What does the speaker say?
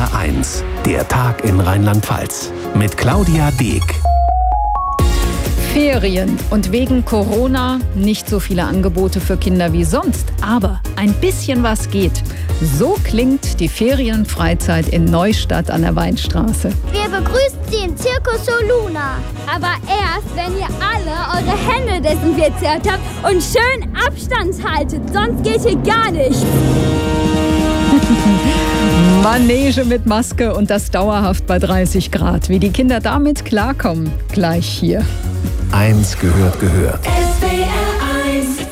HR1, der Tag in Rheinland-Pfalz. Mit Claudia Deek. Ferien und wegen Corona nicht so viele Angebote für Kinder wie sonst, aber ein bisschen was geht. So klingt die Ferienfreizeit in Neustadt an der Weinstraße. Wir begrüßen Sie im Circus Soluna. Aber erst, wenn ihr alle eure Hände desinfiziert habt und schön Abstand haltet, sonst geht hier gar nichts. Manege mit Maske und das dauerhaft bei 30 Grad. Wie die Kinder damit klarkommen, gleich hier. Eins gehört.